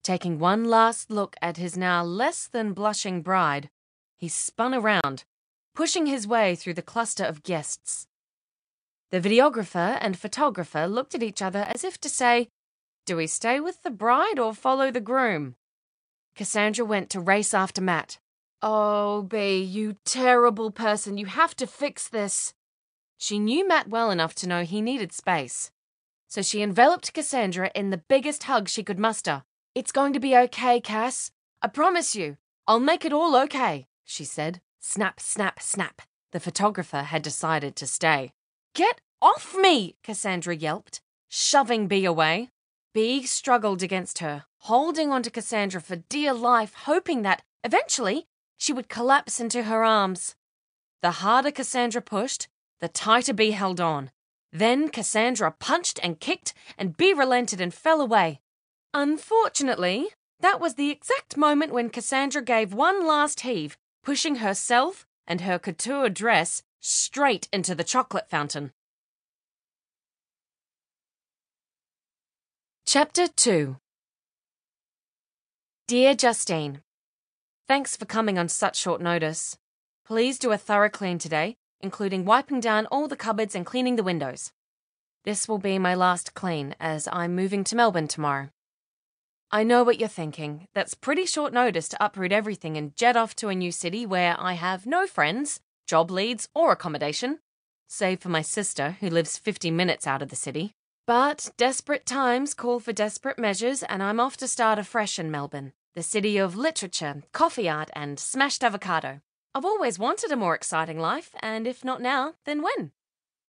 Taking one last look at his now less than blushing bride, he spun around, pushing his way through the cluster of guests. The videographer and photographer looked at each other as if to say, "Do we stay with the bride or follow the groom?" Cassandra went to race after Matt. "Oh, Bea, you terrible person, you have to fix this." She knew Matt well enough to know he needed space. So she enveloped Cassandra in the biggest hug she could muster. "It's going to be okay, Cass. I promise you. I'll make it all okay," she said. Snap, snap, snap. The photographer had decided to stay. "Get off me!" Cassandra yelped, shoving Bea away. Bea struggled against her, holding onto Cassandra for dear life, hoping that, eventually, she would collapse into her arms. The harder Cassandra pushed, the tighter Bea held on. Then Cassandra punched and kicked, and Bea relented and fell away. Unfortunately, that was the exact moment when Cassandra gave one last heave, pushing herself and her couture dress straight into the chocolate fountain. Chapter 2. Dear Justine, thanks for coming on such short notice. Please do a thorough clean today, including wiping down all the cupboards and cleaning the windows. This will be my last clean, as I'm moving to Melbourne tomorrow. I know what you're thinking. That's pretty short notice to uproot everything and jet off to a new city where I have no friends, job leads, or accommodation, save for my sister, who lives 50 minutes out of the city. But desperate times call for desperate measures, and I'm off to start afresh in Melbourne, the city of literature, coffee art, and smashed avocado. I've always wanted a more exciting life, and if not now, then when?